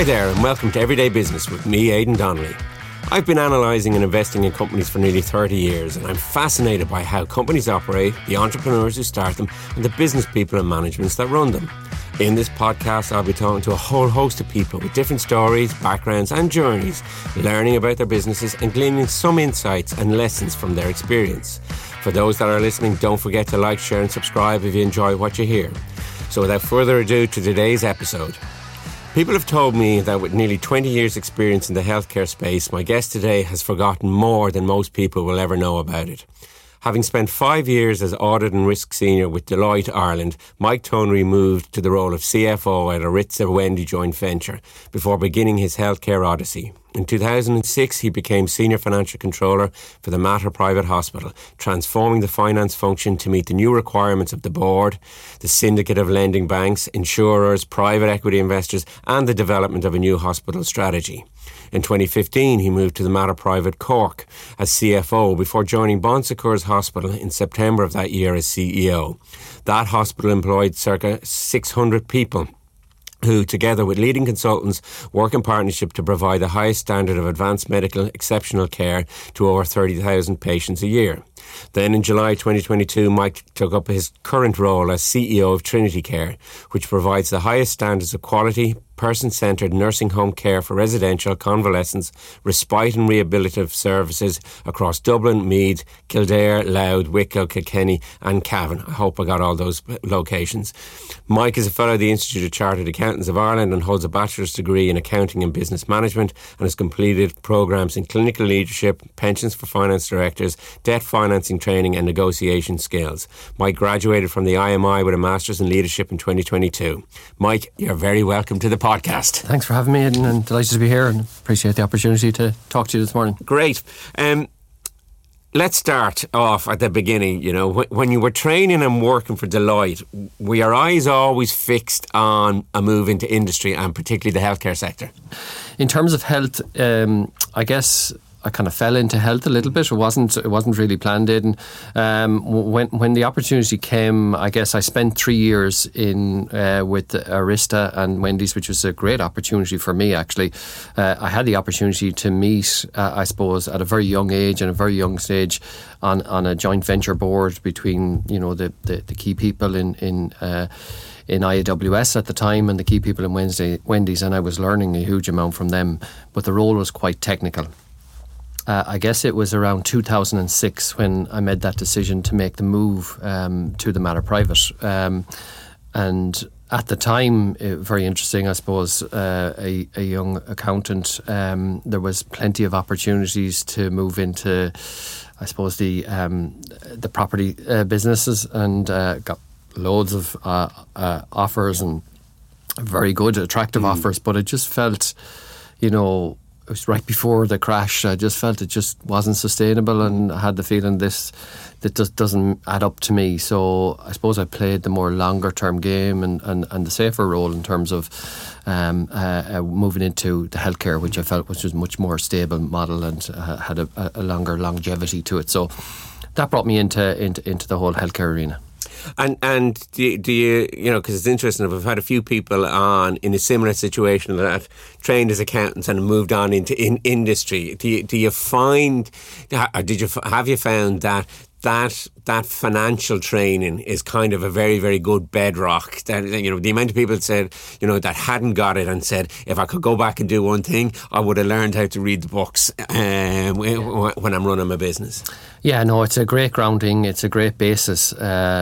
Hi there and welcome to Everyday Business with me, Aidan Donnelly. I've been analysing and investing in companies for nearly 30 years and I'm fascinated by how companies operate, the entrepreneurs who start them and the business people and managements that run them. In this podcast, I'll be talking to a whole host of people with different stories, backgrounds and journeys, learning about their businesses and gleaning some insights and lessons from their experience. For those that are listening, don't forget to like, share and subscribe if you enjoy what you hear. So without further ado, to today's episode. People have told me that with nearly 20 years' experience in the healthcare space, my guest today has forgotten more than most people will ever know about it. Having spent 5 years as Audit and Risk Senior with Deloitte Ireland, Mike Tonry moved to the role of CFO at Aritza Wendy joint venture before beginning his healthcare odyssey. In 2006, he became Senior Financial Controller for the Mater Private Hospital, transforming the finance function to meet the new requirements of the board, the syndicate of lending banks, insurers, private equity investors, and the development of a new hospital strategy. In 2015, he moved to the Mater Private Cork as CFO before joining Bon Secours Hospital in September of that year as CEO. That hospital employed circa 600 people who, together with leading consultants, work in partnership to provide the highest standard of advanced medical exceptional care to over 30,000 patients a year. Then in July 2022, Mike took up his current role as CEO of Trinity Care, which provides the highest standards of quality, person-centred nursing home care for residential, convalescence, respite and rehabilitative services across Dublin, Meath, Kildare, Louth, Wicklow, Kilkenny and Cavan. I hope I got all those locations. Mike is a fellow of the Institute of Chartered Accountants of Ireland and holds a bachelor's degree in accounting and business management and has completed programmes in clinical leadership, pensions for finance directors, debt financing training and negotiation skills. Mike graduated from the IMI with a master's in leadership in 2022. Mike, you're very welcome to the podcast. Thanks for having me, Aidan, and delighted to be here and appreciate the opportunity to talk to you this morning. Great. Let's start off at the beginning. You know, when you were training and working for Deloitte, were your eyes always fixed on a move into industry and particularly the healthcare sector? In terms of health, I guess I kind of fell into health a little bit. It wasn't really planned in. When the opportunity came, I guess I spent 3 years in with Arista and Wendy's, which was a great opportunity for me. Actually, I had the opportunity to meet, I suppose, at a very young age and a very young stage, on a joint venture board between the key people in IAWS at the time and the key people in Wendy's, and I was learning a huge amount from them. But the role was quite technical. I guess it was around 2006 when I made that decision to make the move to the Mater Private. And at the time, very interesting, I suppose, a young accountant, there was plenty of opportunities to move into, I suppose, the property businesses, and got loads of offers and very good, attractive offers, but it just felt, it was right before the crash. I just felt it just wasn't sustainable, and I had the feeling that just doesn't add up to me. So I suppose I played the more longer term game and the safer role in terms of moving into the healthcare, which I felt was a much more stable model and had a longer longevity to it. So that brought me into the whole healthcare arena. And do you because it's interesting, I've had a few people on in a similar situation that trained as accountants and moved on into industry. Do you find, have you found that financial training is kind of a very, very good bedrock? That, the amount of people that said, that hadn't got it and said, if I could go back and do one thing, I would have learned how to read the books when I'm running my business. Yeah, no, it's a great grounding. It's a great basis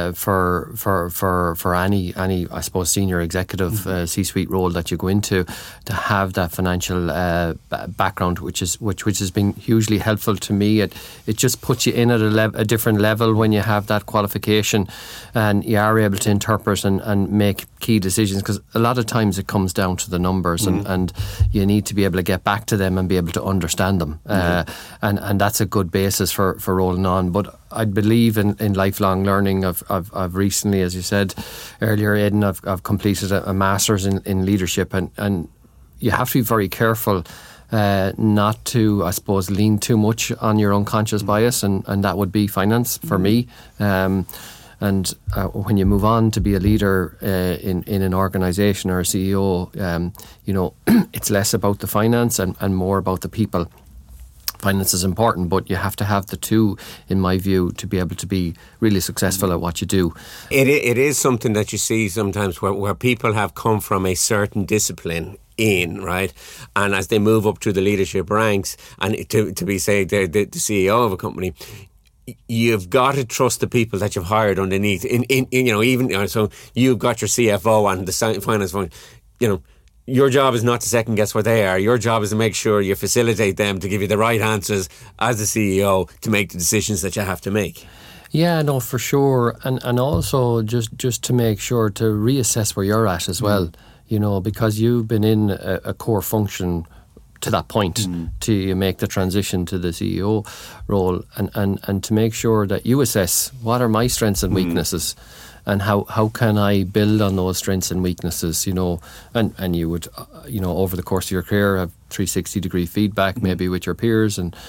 for any I suppose senior executive C-suite role that you go into, to have that financial background, which has been hugely helpful to me. It just puts you in at a different level when you have that qualification, and you are able to interpret and make key decisions, because a lot of times it comes down to the numbers, and you need to be able to get back to them and be able to understand them, and that's a good basis for rolling on. But I believe in lifelong learning. I've recently, as you said earlier, Aidan, I've completed a master's in leadership, and you have to be very careful not to, I suppose, lean too much on your unconscious bias, and that would be finance for me. And when you move on to be a leader in an organisation or a CEO, it's less about the finance and more about the people. Finance is important, but you have to have the two, in my view, to be able to be really successful at what you do. It is something that you see sometimes where people have come from a certain discipline in, right? And as they move up through the leadership ranks and to be, say, the CEO of a company, you've got to trust the people that you've hired underneath. So you've got your CFO and the finance fund, your job is not to second guess what they are. Your job is to make sure you facilitate them to give you the right answers as the CEO to make the decisions that you have to make. Yeah, no, for sure. And also just to make sure to reassess where you're at as well, because you've been in a core function to that point till you make the transition to the CEO role and to make sure that you assess what are my strengths and weaknesses. And how can I build on those strengths and weaknesses, and you would, over the course of your career have 360-degree feedback maybe with your peers and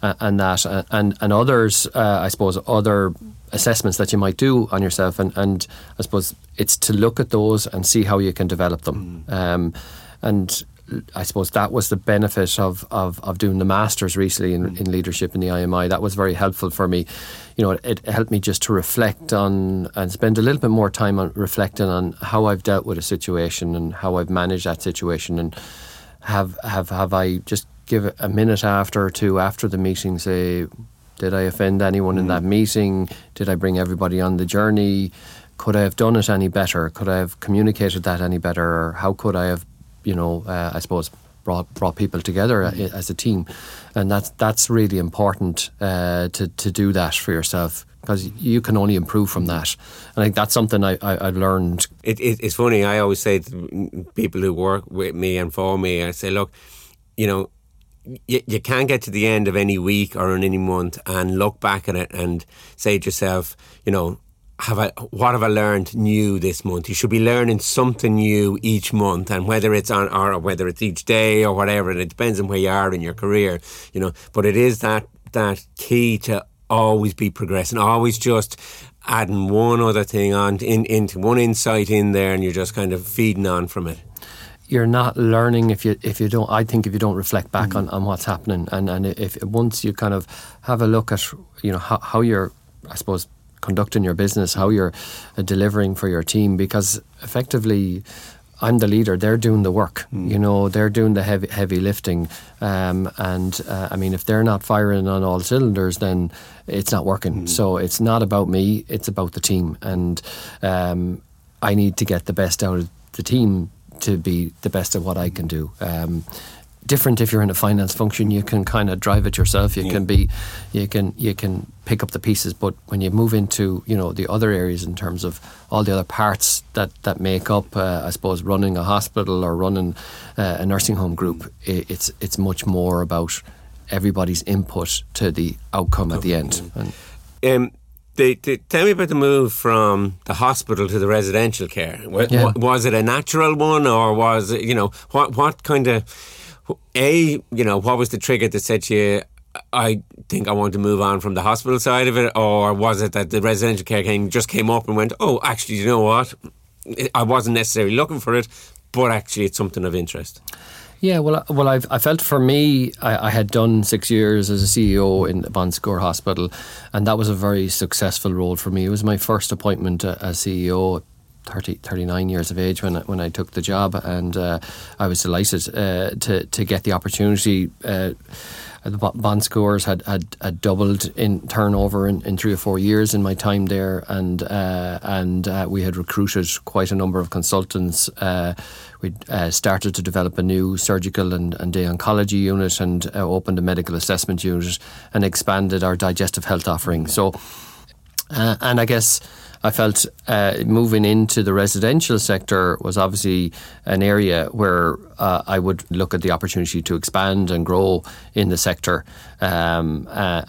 others, I suppose, other assessments that you might do on yourself. And I suppose it's to look at those and see how you can develop them. And I suppose that was the benefit of doing the Masters recently in leadership in the IMI. That was very helpful for me. It helped me just to reflect on and spend a little bit more time on reflecting on how I've dealt with a situation and how I've managed that situation, and have I just give a minute after or two after the meeting, say, did I offend anyone in that meeting? Did I bring everybody on the journey? Could I have done it any better? Could I have communicated that any better? Or how could I have I suppose brought people together as a team? And that's really important to do that for yourself, because you can only improve from that. And I think that's something I've learned. It's funny, I always say to people who work with me and for me, I say, look, you can't get to the end of any week or in any month and look back at it and say to yourself, what have I learned new this month? You should be learning something new each month, and whether it's or whether it's each day or whatever, and it depends on where you are in your career, But it is that key to always be progressing, always just adding one other thing on into one insight in there, and you're just kind of feeding on from it. You're not learning if you don't. I think if you don't reflect back on what's happening, and if once you kind of have a look at how you're, I suppose, conducting your business, how you're delivering for your team, because effectively I'm the leader, they're doing the work, they're doing the heavy lifting, if they're not firing on all cylinders, then it's not working. So it's not about me, it's about the team, and I need to get the best out of the team to be the best at what I can do. Different if you're in a finance function, you can kind of drive it yourself. You can pick up the pieces, but when you move into the other areas in terms of all the other parts that make up, I suppose, running a hospital or running a nursing home group, it's much more about everybody's input to the outcome at the end. Tell me about the move from the hospital to the residential care. Was it a natural one, or was it what kind of? What was the trigger that said to you, I think I want to move on from the hospital side of it? Or was it that the residential care just came up and went, oh, actually, you know what? I wasn't necessarily looking for it, but actually it's something of interest. Yeah, I felt for me, I had done 6 years as a CEO in the Bon Secours Hospital, and that was a very successful role for me. It was my first appointment as CEO. 39 years of age when I took the job, and I was delighted to get the opportunity. Bon Secours had doubled in turnover in 3 or 4 years in my time there, and we had recruited quite a number of consultants. We'd started to develop a new surgical and day oncology unit, and opened a medical assessment unit, and expanded our digestive health offering. So, and I guess I felt moving into the residential sector was obviously an area where I would look at the opportunity to expand and grow in the sector, and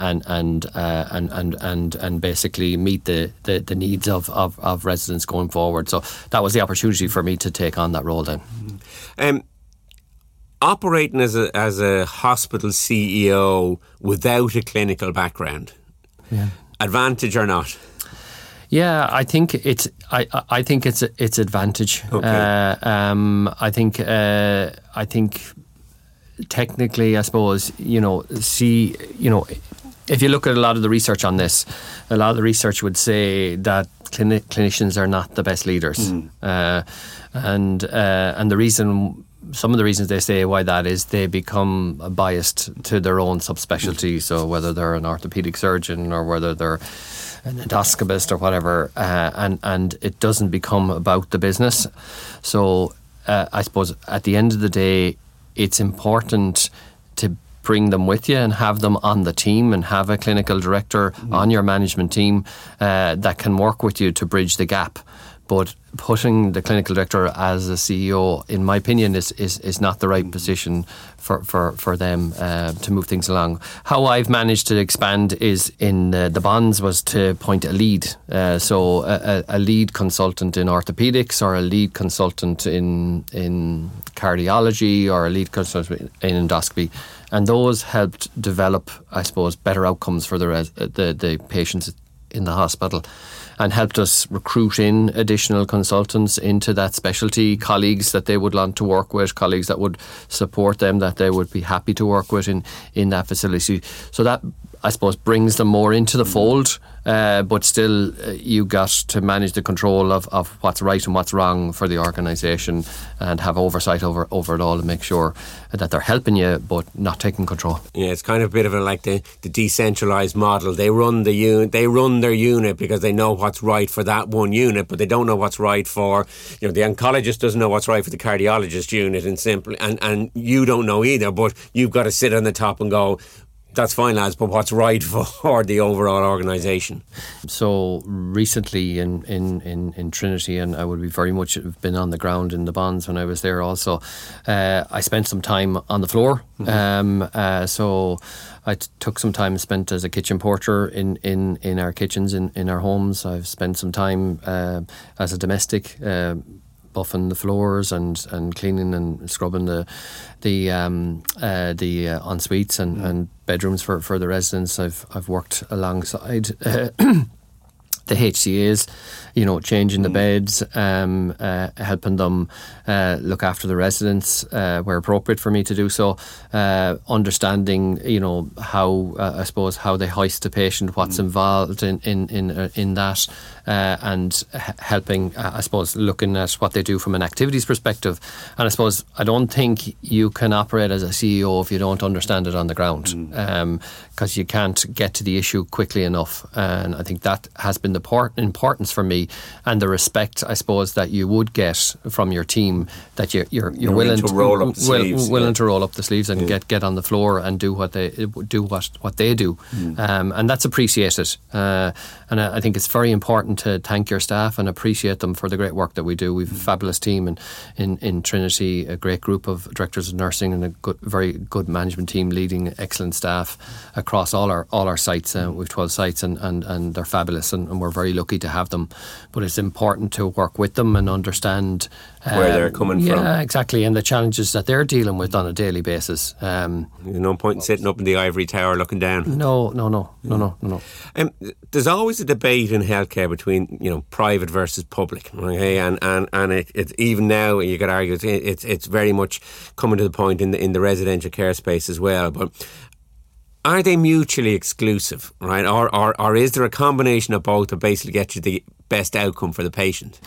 basically meet the needs of residents going forward. So that was the opportunity for me to take on that role then. Operating as a hospital CEO without a clinical background, advantage or not? Yeah, I think it's its advantage. Okay. I think technically, I suppose, if you look at a lot of the research on this, a lot of the research would say that clinicians are not the best leaders, and the reason. Some of the reasons they say why that is they become biased to their own subspecialty. So whether they're an orthopedic surgeon or whether they're an endoscopist or whatever, and it doesn't become about the business. So I suppose at the end of the day, it's important to bring them with you and have them on the team and have a clinical director on your management team that can work with you to bridge the gap. But putting the clinical director as a CEO, in my opinion, is not the right position for them to move things along. How I've managed to expand is in the bonds was to appoint a lead. So a lead consultant in orthopedics or a lead consultant in cardiology or a lead consultant in endoscopy. And those helped develop, I suppose, better outcomes for the patients in the hospital, and helped us recruit in additional consultants into that specialty, colleagues that they would want to work with, colleagues that would support them, that they would be happy to work with in that facility. So that, I suppose, brings them more into the fold, but still you got to manage the control of what's right and what's wrong for the organisation and have oversight over it all and make sure that they're helping you but not taking control. Yeah, it's kind of a bit of like the decentralised model. They run their unit because they know what's right for that one unit, but they don't know what's right for, the oncologist doesn't know what's right for the cardiologist unit, and you don't know either, but you've got to sit on the top and go, that's fine, lads, but what's right for the overall organisation? So recently in Trinity, and I would be very much have been on the ground in the bonds when I was there also, I spent some time on the floor. So I took some time spent as a kitchen porter in our kitchens, in our homes. I've spent some time as a domestic, buffing the floors and cleaning and scrubbing the en-suites and bedrooms for the residents. I've worked alongside the HCAs, changing the beds, helping them look after the residents where appropriate for me to do so, understanding, how I suppose how they hoist a patient, what's involved in that, and helping, I suppose, looking at what they do from an activities perspective. And I suppose I don't think you can operate as a CEO if you don't understand it on the ground, because you can't get to the issue quickly enough. And I think that has been the importance for me, and the respect, I suppose, that you would get from your team, that you're willing to roll up the sleeves, to roll up the sleeves and get on the floor and do what they do, and that's appreciated. And I think it's very important to thank your staff and appreciate them for the great work that we do. We've a fabulous team in Trinity, a great group of directors of nursing and a very good management team leading excellent staff across all our sites. We've 12 sites and they're fabulous, and we're very lucky to have them. But it's important to work with them and understand where they're coming from. Yeah, exactly, and the challenges that they're dealing with on a daily basis. There's no point in sitting up in the ivory tower looking down. No. There's always a debate in healthcare between private versus public, okay? And it's even now you could argue it's very much coming to the point in the residential care space as well. But are they mutually exclusive, right? Or is there a combination of both to basically get you the best outcome for the patient?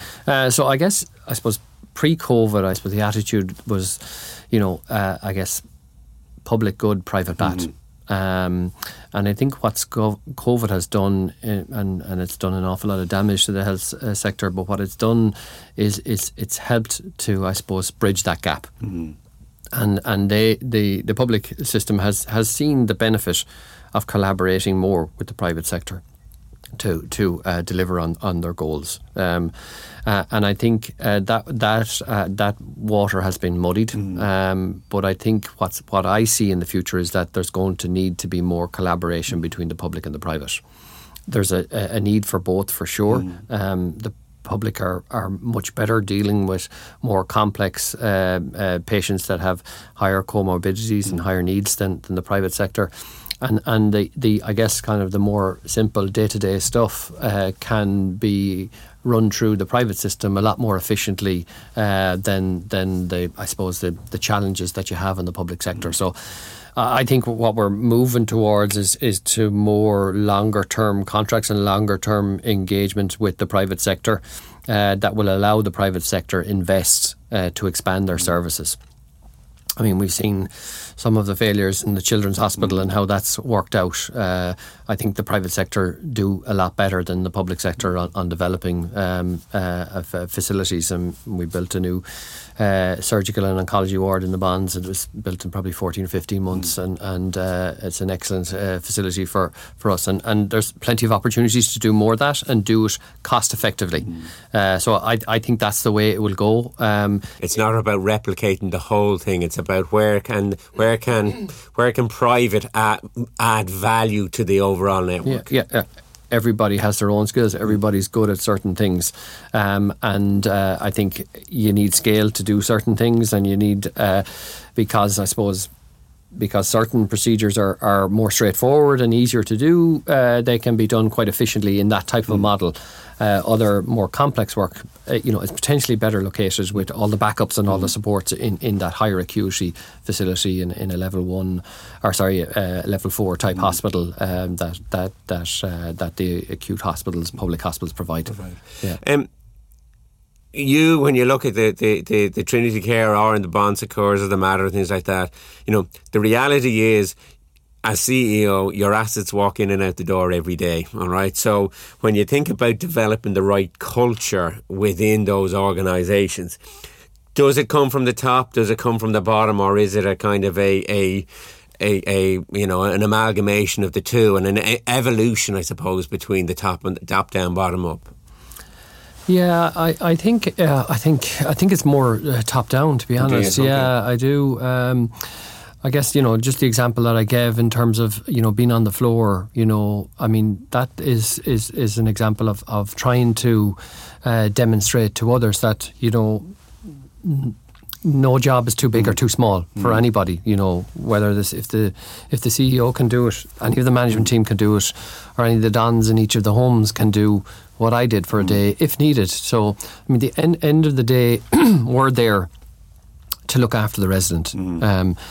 and the I guess kind of the more simple day-to-day stuff can be run through the private system a lot more efficiently than the, I suppose, the challenges that you have in the public sector. So I think what we're moving towards is to more longer term contracts and longer term engagement with the private sector that will allow the private sector invest to expand their services. I mean, we've seen some of the failures in the Children's Hospital and how that's worked out. I think the private sector do a lot better than the public sector on developing facilities. And we built a new surgical and oncology ward in the Bonds. It was built in probably 14 or 15 months, and it's an excellent facility for us. And there's plenty of opportunities to do more of that and do it cost effectively. So I think that's the way it will go. It's not about replicating the whole thing. It's about where can private add value to the overall network. Yeah. Everybody has their own skills. Everybody's good at certain things, and I think you need scale to do certain things, and you need because certain procedures are more straightforward and easier to do. They can be done quite efficiently in that type of a model. Other more complex work, is potentially better located with all the backups and all the supports in that higher acuity facility in a level 4 type hospital that the acute hospitals, public hospitals provide. Yeah. When you look at the Trinity Care or in the Bon Secours or the Mater and things like that, the reality is, as CEO, your assets walk in and out the door every day, all right? So when you think about developing the right culture within those organisations, does it come from the top? Does it come from the bottom? Or is it a kind of an amalgamation of the two and an evolution, I suppose, between the top and the top down, bottom up? Yeah, I think it's more top down, to be honest. Okay. Yeah, I do. I guess, just the example that I gave in terms of, being on the floor, I mean, that is an example of trying to demonstrate to others that, no job is too big or too small for anybody, whether if the CEO can do it, any of the management team can do it, or any of the dons in each of the homes can do what I did for a day if needed. So, I mean, the end of the day, we're there to look after the resident in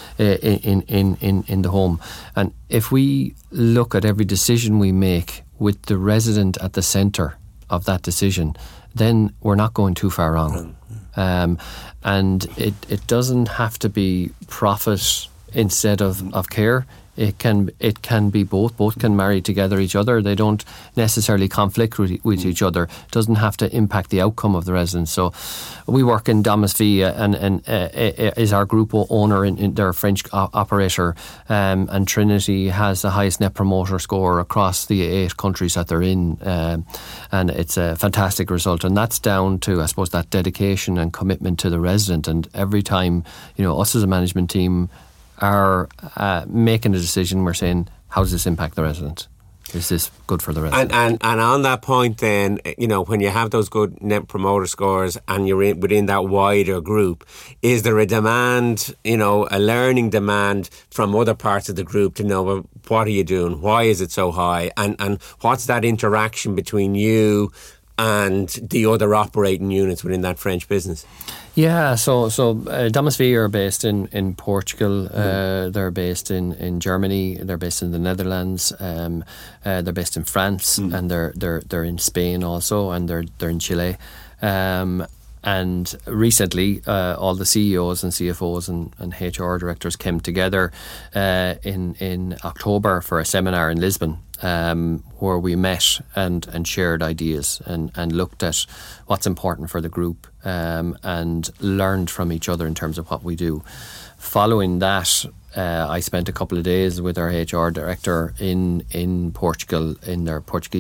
the home. And if we look at every decision we make with the resident at the centre of that decision, then we're not going too far wrong. And it doesn't have to be profit instead of care. It can be both. Both can marry together each other. They don't necessarily conflict with each other. It doesn't have to impact the outcome of the residents. So we work in Damas Vie and is our group owner in their French operator. And Trinity has the highest net promoter score across the 8 countries that they're in. And it's a fantastic result. And that's down to, I suppose, that dedication and commitment to the resident. And every time, us as a management team are making a decision, we're saying, how does this impact the resident? Is this good for the resident? And on that point then, when you have those good net promoter scores and you're within that wider group, is there a demand, a learning demand from other parts of the group to know, well, what are you doing? Why is it so high? And what's that interaction between you and the other operating units within that French business? Yeah, so Damas Vie are based in Portugal. They're based in Germany. They're based in the Netherlands. They're based in France, and they're in Spain also, and they're in Chile. And recently, all the CEOs and CFOs and HR directors came together in October for a seminar in Lisbon, where we met and shared ideas and looked at what's important for the group and learned from each other in terms of what we do. Following that, I spent a couple of days with our HR director in Portugal, in their Portuguese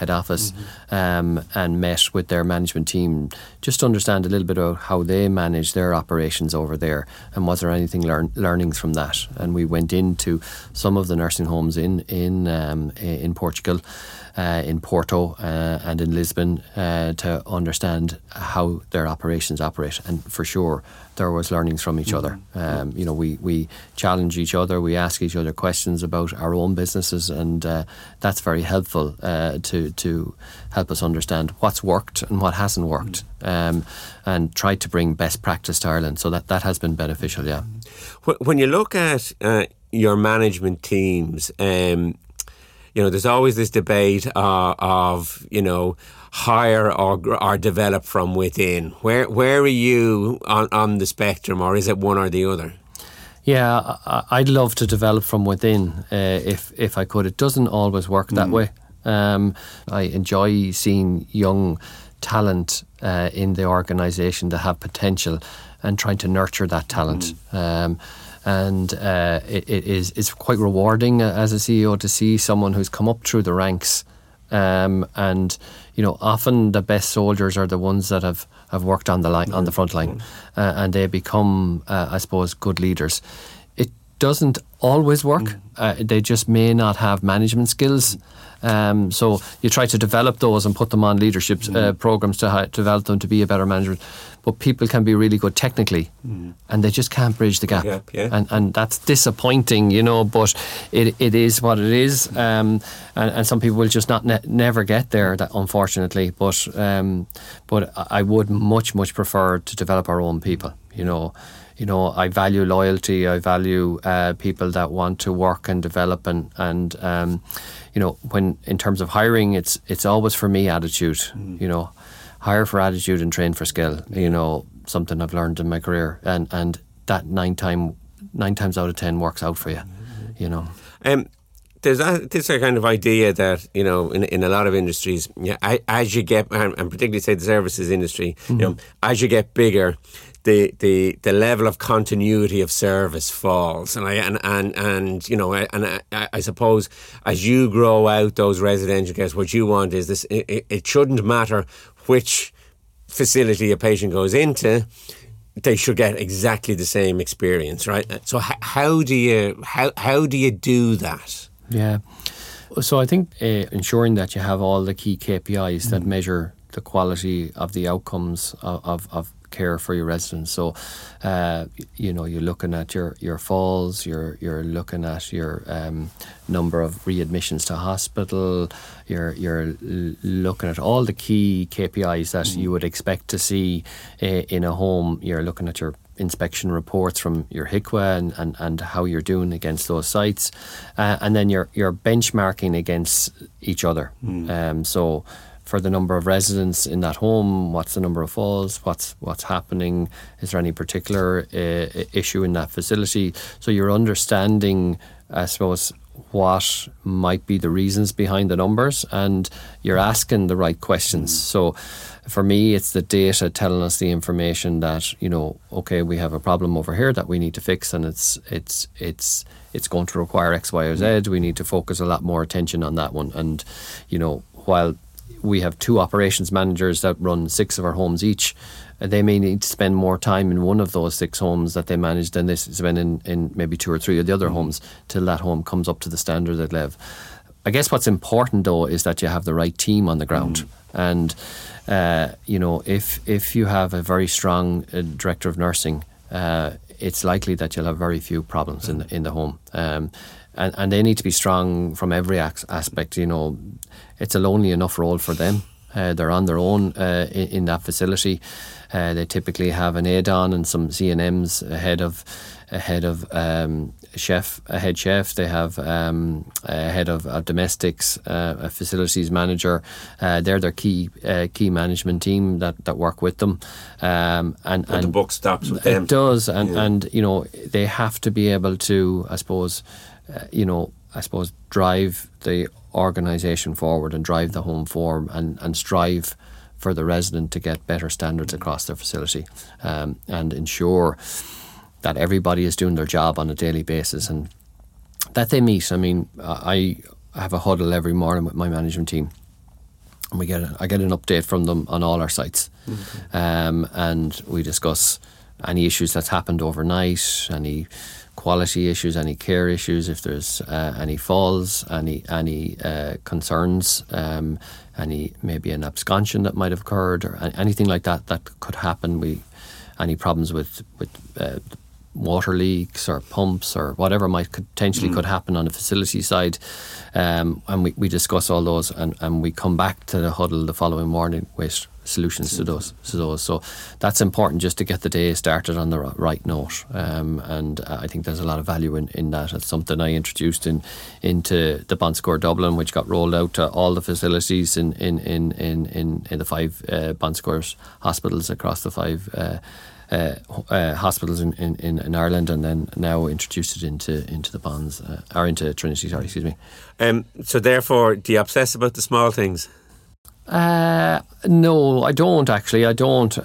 head office, and met with their management team just to understand a little bit of how they manage their operations over there, and was there anything learnings from that. And we went into some of the nursing homes in Portugal, in Porto and in Lisbon, to understand how their operations operate. And for sure there was learnings from each other. We challenge each other, we ask each other questions about our own businesses, and that's very helpful to help us understand what's worked and what hasn't worked, and try to bring best practice to Ireland. So that has been beneficial, yeah. When you look at your management teams, there's always this debate of hire or develop from within. Where are you on the spectrum, or is it one or the other? Yeah, I'd love to develop from within if I could. It doesn't always work that way. I enjoy seeing young talent in the organisation that have potential and trying to nurture that talent. It's quite rewarding as a CEO to see someone who's come up through the ranks. Often the best soldiers are the ones that have worked on the line, on the front line, and they become, I suppose, good leaders. It doesn't always work. They just may not have management skills. So you try to develop those and put them on leadership programs to develop them to be a better manager. But people can be really good technically, and they just can't bridge the gap. And that's disappointing, but it is what it is. And some people will just never get there, unfortunately. But I would much prefer to develop our own people. I value loyalty. I value people that want to work and develop, and when in terms of hiring, it's always for me attitude. Hire for attitude and train for skill. Something I've learned in my career, and that nine times out of 10 works out for you. There's this kind of idea that in a lot of industries, as you get, and particularly say the services industry, as you get bigger, the level of continuity of service falls, and I suppose as you grow out those residential cares, what you want is this. It shouldn't matter which facility a patient goes into; they should get exactly the same experience, right? So how do you do that? Yeah, so I think ensuring that you have all the key KPIs that measure the quality of the outcomes of care for your residents. So, you're looking at your falls, you're looking at your number of readmissions to hospital, you're looking at all the key KPIs that you would expect to see in a home. You're looking at your inspection reports from your HIQA and how you're doing against those sites, and then you're benchmarking against each other. So for the number of residents in that home, what's the number of falls, what's happening, is there any particular issue in that facility? So you're understanding, I suppose, what might be the reasons behind the numbers, and you're asking the right questions. So for me, it's the data telling us the information that, okay, we have a problem over here that we need to fix, and it's going to require X, Y, or Z. We need to focus a lot more attention on that one. And, while we have 2 operations managers that run 6 of our homes each, they may need to spend more time in one of those 6 homes that they manage than they spend in maybe 2 or 3 of the other homes, till that home comes up to the standard that they have. I guess what's important though is that you have the right team on the ground. And if you have a very strong director of nursing, it's likely that you'll have very few problems in the home. And they need to be strong from every aspect. It's a lonely enough role for them. They're on their own in that facility. They typically have an aide-on and some CNMs, a head chef. They have a head of domestics, a facilities manager. They're their key management team that work with them. And the buck stops with them. It does, and they have to be able to, I suppose, drive the organisation forward and drive the home forward and strive for the resident to get better standards across their facility, and ensure that everybody is doing their job on a daily basis and that they meet. I mean, I have a huddle every morning with my management team, and I get an update from them on all our sites. And we discuss any issues that's happened overnight, any quality issues, any care issues, if there's any falls, any concerns, any maybe an absconsion that might have occurred, or anything like that could happen. Any problems with water leaks or pumps or whatever might potentially could happen on the facility side, and we discuss all those, and we come back to the huddle the following morning with solutions to those. So that's important, just to get the day started on the right note, and I think there's a lot of value in that. It's something I introduced into the Bon Secours Dublin, which got rolled out to all the facilities in the 5 Bon Secours hospitals across the 5 hospitals in Ireland, and then now introduced it into the Bons, or into Trinity, sorry, excuse me. So therefore, do you obsess about the small things? No, I don't actually. I don't.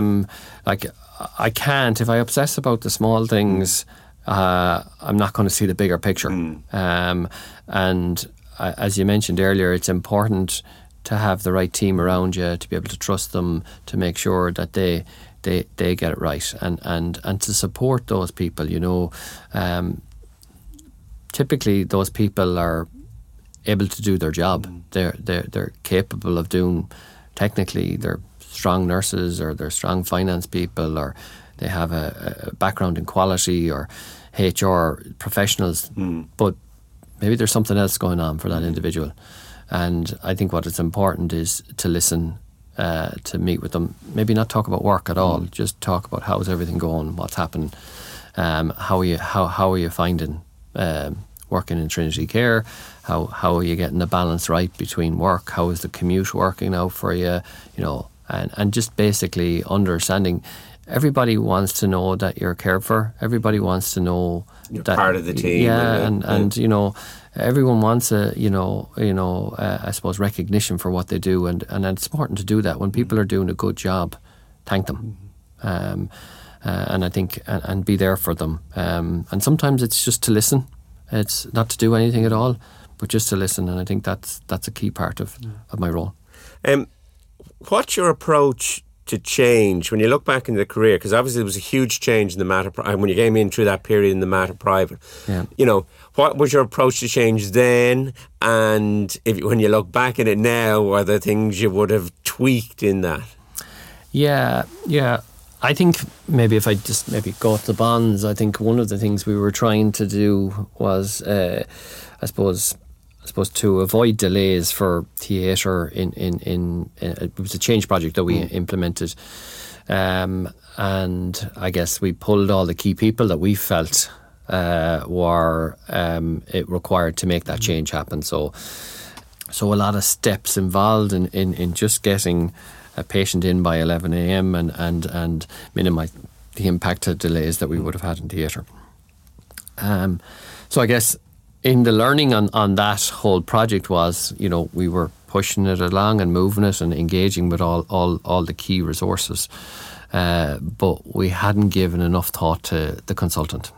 I can't. If I obsess about the small things, I'm not going to see the bigger picture. And as you mentioned earlier, it's important to have the right team around you, to be able to trust them, to make sure that they get it right, and to support those people. You know, typically those people are able to do their job. They're capable of doing. Technically, they're strong nurses, or they're strong finance people, or they have a background in quality or HR professionals. But maybe there's something else going on for that individual. And I think what is important is to listen, to meet with them. Maybe not talk about work at all. Just talk about how's everything going, what's happening, how are you finding working in Trinity Care? How are you getting the balance right between work? How is the commute working out for you? You know, and just basically understanding. Everybody wants to know that you're cared for. Everybody wants to know you're that part of the team. Yeah, and you know, everyone wants I suppose recognition for what they do, and it's important to do that when people are doing a good job. Thank them, and I think and be there for them. And sometimes it's just to listen. It's not to do anything at all, but just to listen. And I think that's a key part of my role. What's your approach to change when you look back in the career? Because obviously there was a huge change in the Mater when you came in through that period in the Mater Private. Yeah. You know, what was your approach to change then? And when you look back at it now, are there things you would have tweaked in that? Yeah. I think maybe if I just go to the Bons, I think one of the things we were trying to do was, I suppose to avoid delays for theatre in it was a change project that we implemented, and I guess we pulled all the key people that we felt were it required to make that change happen. So a lot of steps involved in just getting a patient in by 11 a.m. and minimise the impact of delays that we would have had in theatre. So I guess in the learning on that whole project was, you know, we were pushing it along and moving it and engaging with all the key resources, but we hadn't given enough thought to the consultant.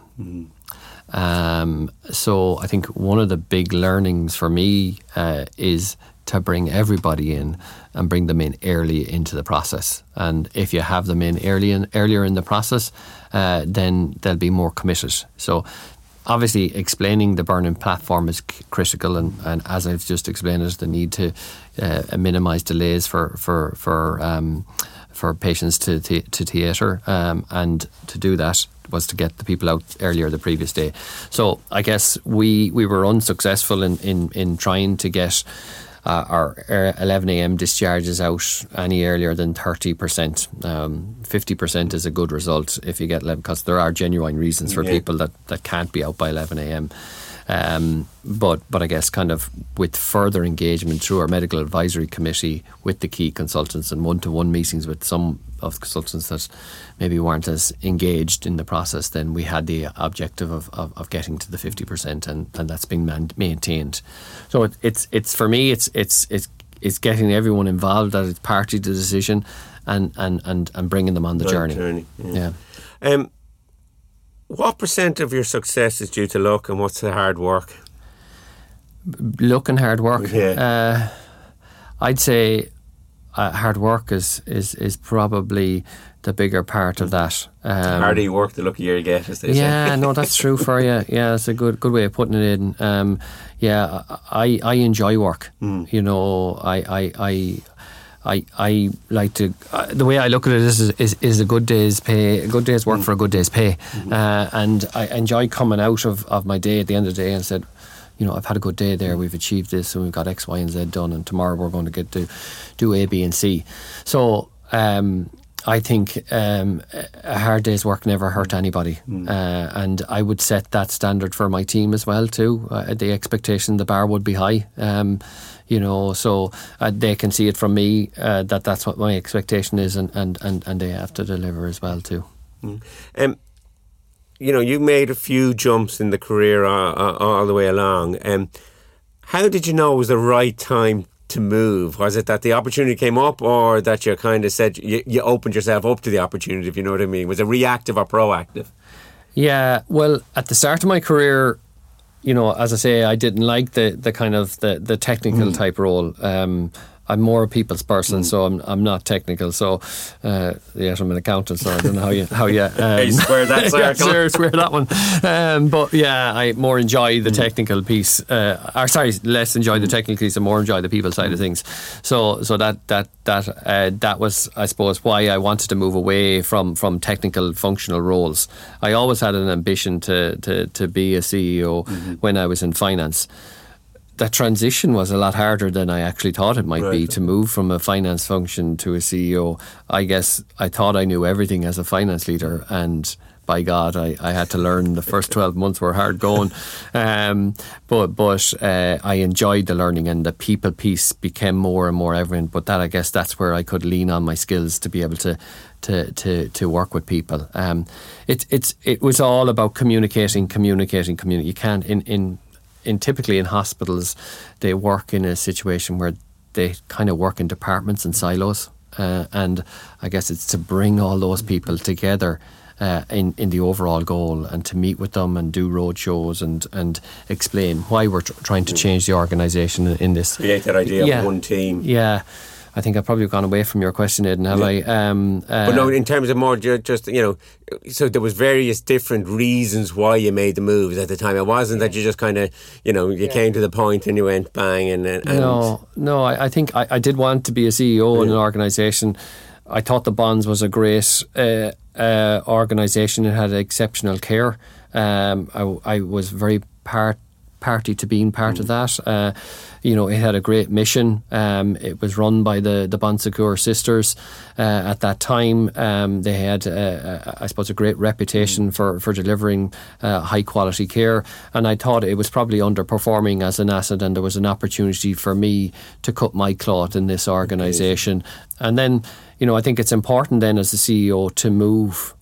So I think one of the big learnings for me is to bring everybody in and bring them in early into the process. And if you have them in earlier in the process, then they'll be more committed. So obviously explaining the burn-in platform is critical, and as I've just explained it, the need to minimise delays for patients to theatre, and to do that was to get the people out earlier the previous day. So I guess we were unsuccessful in trying to get our 11 a.m. discharges out any earlier than 30%. 50% is a good result if you get 11, because there are genuine reasons for people that can't be out by 11 a.m. But I guess kind of with further engagement through our medical advisory committee with the key consultants and one-to-one meetings with some of the consultants that maybe weren't as engaged in the process, then we had the objective of getting to the 50%, and that's been maintained. So it's for me it's getting everyone involved, that it's party to the decision, and bringing them on the journey. Yeah. What % of your success is due to luck, and what's the hard work? Luck and hard work. Yeah. I'd say hard work is probably the bigger part of that. The harder you work, the luckier you get, as they say. Yeah, no, that's true for you. Yeah, that's a good way of putting it in. I enjoy work. You know, I like to. The way I look at it is a good day's pay, a good day's work for a good day's pay, and I enjoy coming out of my day at the end of the day and said, you know, I've had a good day there. We've achieved this, and we've got X, Y, and Z done, and tomorrow we're going to get to do A, B, and C. So I think a hard day's work never hurt anybody, and I would set that standard for my team as well too. The expectation, the bar would be high. You know, so they can see it from me that that's what my expectation is, and they have to deliver as well too. You know, you made a few jumps in the career all the way along. How did you know it was the right time to move? Was it that the opportunity came up, or that you kind of said you opened yourself up to the opportunity, if you know what I mean? Was it reactive or proactive? Yeah, well, at the start of my career, you know, as I say, I didn't like the kind of the technical type role. I'm more a people's person, so I'm not technical. So, yes, I'm an accountant, so I don't know how you square that circle. Square that one. But yeah, I more enjoy the technical piece. Less enjoy the technical piece and more enjoy the people side of things. So that was, I suppose, why I wanted to move away from technical functional roles. I always had an ambition to be a CEO when I was in finance. That transition was a lot harder than I actually thought it might be, to move from a finance function to a CEO. I guess I thought I knew everything as a finance leader, and by God, I had to learn. The first 12 months were hard going, but I enjoyed the learning, and the people piece became more and more evident. But I guess that's where I could lean on my skills to be able to work with people. It was all about communicating. You can't typically in hospitals, they work in a situation where they kind of work in departments and silos, and I guess it's to bring all those people together in the overall goal, and to meet with them and do road shows and explain why we're trying to change the organisation in this. Create that idea of one team. Yeah. I think I've probably gone away from your question, Aidan, have I? But no, in terms of more just, you know, so there was various different reasons why you made the moves at the time. It wasn't that you just kind of, you know, you came to the point and you went bang and No, I think I did want to be a CEO in an organisation. I thought the Bonds was a great organisation. It had exceptional care. I was very party to being part of that. You know, it had a great mission. It was run by the Bon Secours sisters at that time. They had, I suppose, a great reputation for delivering high quality care, and I thought it was probably underperforming as an asset, and there was an opportunity for me to cut my cloth in this organisation. And then, you know, I think it's important then as a CEO to move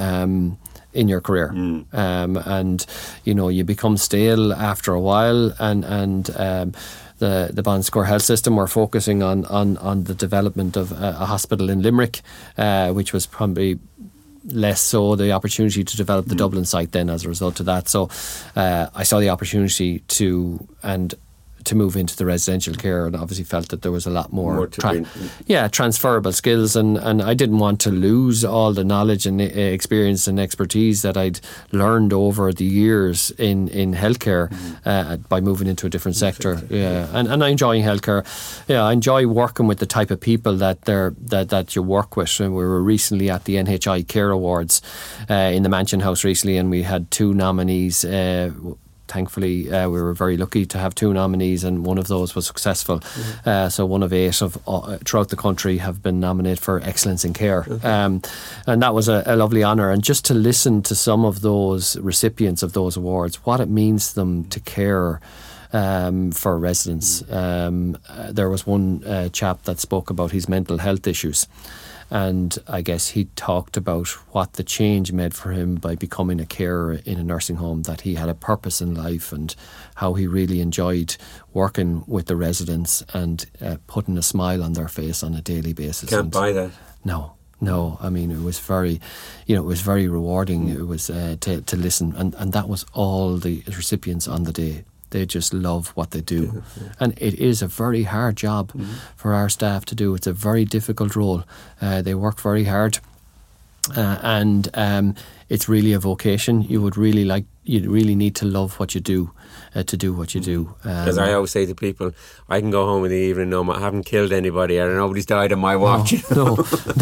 in your career, and you know, you become stale after a while, and the Bon Secours Health System were focusing on the development of a hospital in Limerick, which was probably less so the opportunity to develop the Dublin site then as a result of that. So I saw the opportunity to move into the residential care, and obviously felt that there was a lot more transferable skills, and I didn't want to lose all the knowledge and experience and expertise that I'd learned over the years in healthcare by moving into a different sector. And I enjoy healthcare. I enjoy working with the type of people that you work with. And we were recently at the NHI Care Awards in the Mansion House recently, and we had 2 nominees. Thankfully, we were very lucky to have 2 nominees, and one of those was successful. So 1 of 8 throughout the country have been nominated for excellence in care. And that was a lovely honour. And just to listen to some of those recipients of those awards, what it means to them to care for residents. There was one chap that spoke about his mental health issues. And I guess he talked about what the change made for him by becoming a carer in a nursing home, that he had a purpose in life, and how he really enjoyed working with the residents and putting a smile on their face on a daily basis. Can't buy that. No, I mean, it was very, it was very rewarding. It was to listen, and that was all the recipients on the day. They just love what they do. And it is a very hard job for our staff to do. It's a very difficult role. They work very hard. And it's really a vocation. You'd really need to love what you do to do what you do. As I always say to people, I can go home in the evening, no, I haven't killed anybody or nobody's died on my watch. No.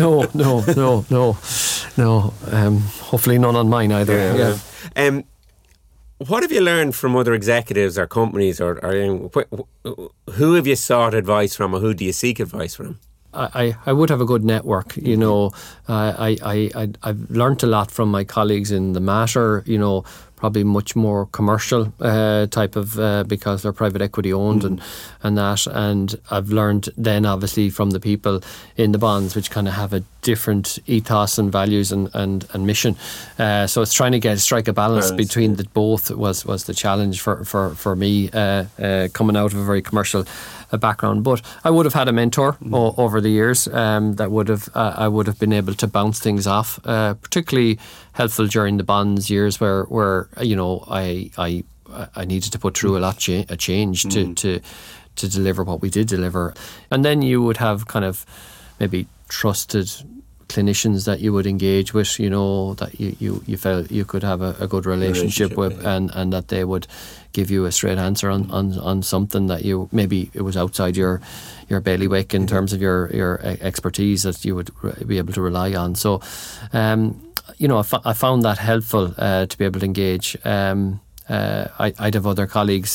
Hopefully none on mine either. Yeah. What have you learned from other executives or companies, or who have you sought advice from, or who do you seek advice from? I would have a good network, you know. I've learnt a lot from my colleagues in the Mater, you know, probably much more commercial type of because they're private equity owned and that. And I've learned then obviously from the people in the bonds, which kind of have a different ethos and values and mission. So it's trying to strike a balance between the both was the challenge for me coming out of a very commercial background. But I would have had a mentor over the years that would have I would have been able to bounce things off, particularly helpful during the bonds years where you know I needed to put through a change to deliver what we did deliver. And then you would have kind of maybe trusted clinicians that you would engage with, you know, that you felt you could have a good relationship with, and that they would give you a straight answer on something that you maybe it was outside your bailiwick in terms of your expertise that you would be able to rely on. So you know, I found that helpful to be able to engage. I'd have other colleagues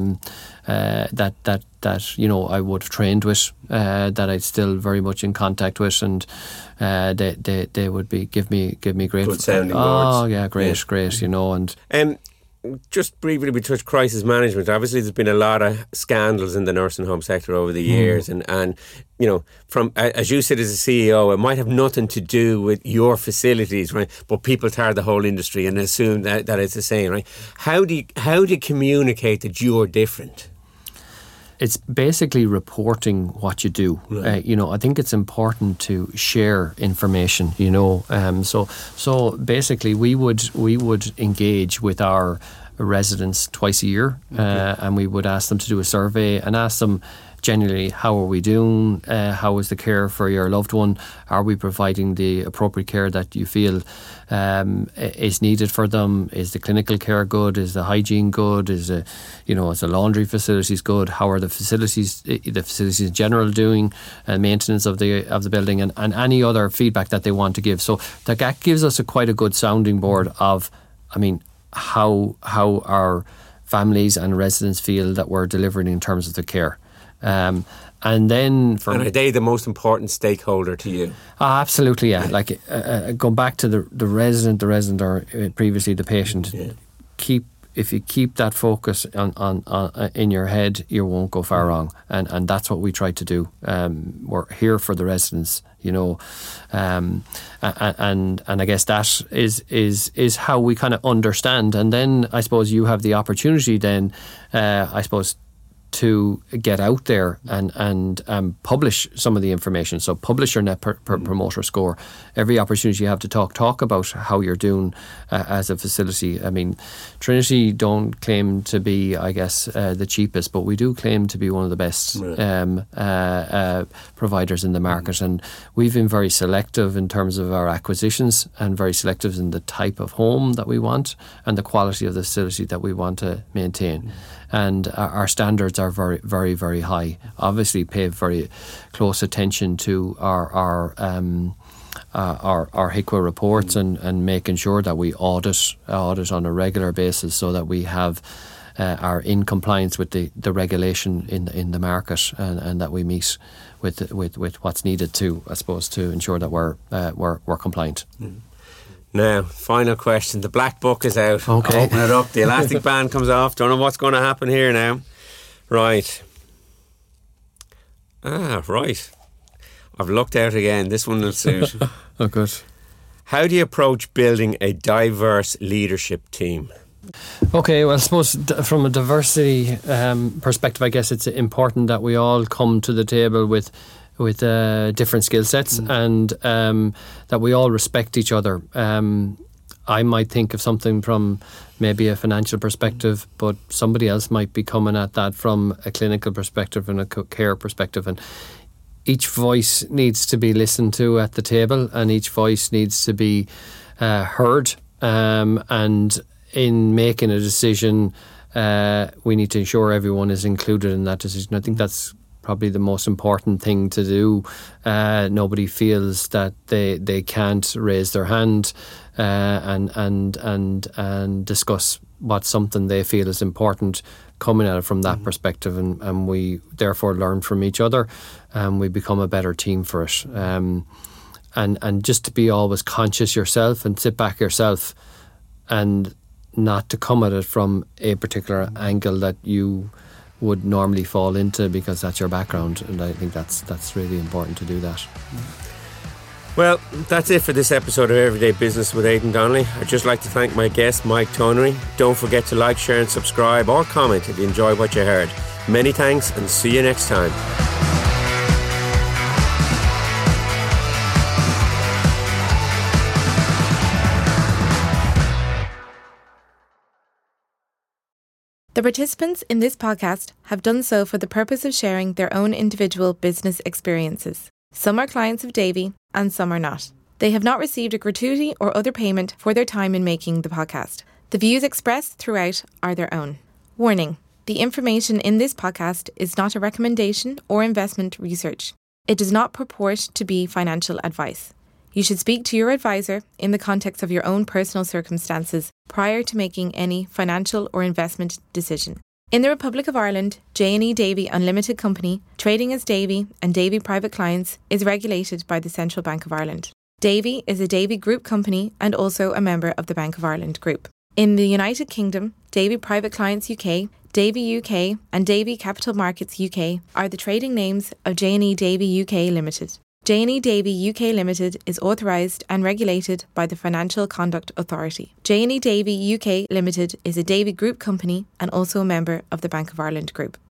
that you know I would have trained with, that I'd still very much in contact with, and they would give me great good sounding boards. Oh yeah, great, you know. And just briefly, we touched crisis management. Obviously, there's been a lot of scandals in the nursing home sector over the years, and you know, from as you said as a CEO, it might have nothing to do with your facilities, right? But people tar the whole industry and assume that it's the same, right? How do you communicate that you're different? It's basically reporting what you do. Right. You know, I think it's important to share information. You know, so basically, we would engage with our residents twice a year, and we would ask them to do a survey and ask them generally, how are we doing? How is the care for your loved one? Are we providing the appropriate care that you feel is needed for them? Is the clinical care good? Is the hygiene good? Is the laundry facilities good? How are the facilities in general doing? Maintenance of the building and any other feedback that they want to give. So that gives us quite a good sounding board of, I mean, how our families and residents feel that we're delivering in terms of the care. And then are they the most important stakeholder to you? Absolutely, yeah. Like going back to the resident or previously the patient. Yeah. If you keep that focus on in your head, you won't go far wrong. And that's what we try to do. We're here for the residents, you know, and I guess that is how we kind of understand. And then I suppose you have the opportunity then, to get out there and publish some of the information. So publish your net promoter score. Every opportunity you have to talk about how you're doing as a facility. I mean, Trinity don't claim to be, I guess, the cheapest, but we do claim to be one of the best providers in the market. And we've been very selective in terms of our acquisitions and very selective in the type of home that we want and the quality of the facility that we want to maintain. And our standards are very, very, very high. Obviously, pay very close attention to our HICWA reports and making sure that we audit on a regular basis so that we are in compliance with the regulation in the market and that we meet with what's needed to, I suppose, to ensure that we're compliant. Mm. Now, final question. The black book is out. Okay. Open it up. The elastic band comes off. Don't know what's going to happen here now. Right. Right. I've looked out again. This one will suit. Oh, good. How do you approach building a diverse leadership team? Okay, well, I suppose from a diversity perspective, I guess it's important that we all come to the table with different skill sets and that we all respect each other. I might think of something from maybe a financial perspective, but somebody else might be coming at that from a clinical perspective and a care perspective. And each voice needs to be listened to at the table, and each voice needs to be heard. And in making a decision, we need to ensure everyone is included in that decision. I think that's probably the most important thing to do. Nobody feels that they can't raise their hand and discuss what's something they feel is important coming at it from that perspective, and we therefore learn from each other, and we become a better team for it. And just to be always conscious yourself and sit back yourself, and not to come at it from a particular angle that you would normally fall into because that's your background. And I think that's really important to do that. Well, that's it for this episode of Everyday Business with Aidan Donnelly. I'd just like to thank my guest, Mike Tonery. Don't forget to like, share and subscribe or comment if you enjoy what you heard. Many thanks and see you next time. The participants in this podcast have done so for the purpose of sharing their own individual business experiences. Some are clients of Davy and some are not. They have not received a gratuity or other payment for their time in making the podcast. The views expressed throughout are their own. Warning: the information in this podcast is not a recommendation or investment research. It does not purport to be financial advice. You should speak to your advisor in the context of your own personal circumstances prior to making any financial or investment decision. In the Republic of Ireland, J&E Davy Unlimited Company, trading as Davy and Davy Private Clients, is regulated by the Central Bank of Ireland. Davy is a Davy Group company and also a member of the Bank of Ireland Group. In the United Kingdom, Davy Private Clients UK, Davy UK and Davy Capital Markets UK are the trading names of J&E Davy UK Limited. J&E Davy UK Limited is authorised and regulated by the Financial Conduct Authority. J&E Davy UK Limited is a Davy Group company and also a member of the Bank of Ireland Group.